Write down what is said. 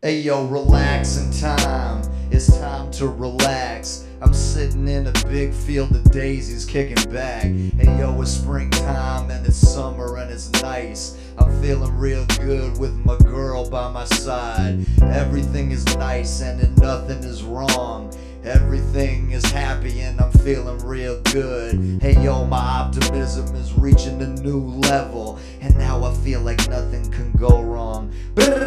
Hey yo, relaxing time. It's time to relax. I'm sitting in a big field of daisies kicking back. Hey yo, it's springtime and it's summer and it's nice. I'm feeling real good with my girl by my side. Everything is nice and then nothing is wrong. Everything is happy and I'm feeling real good. Hey yo, my optimism is reaching a new level, and now I feel like nothing can go wrong.